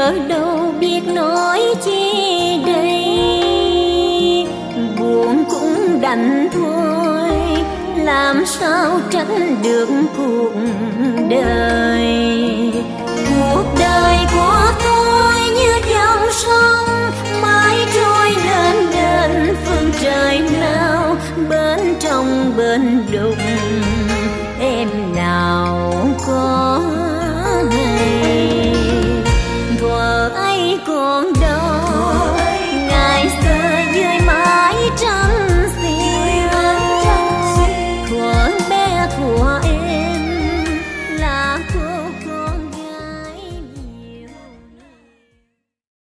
giờ đâu biết nói chi đây. Buồn cũng đành thôi, làm sao tránh được cuộc đời. Cuộc đời của tôi như dòng sông mãi trôi lên đến phương trời nào, bên trong bên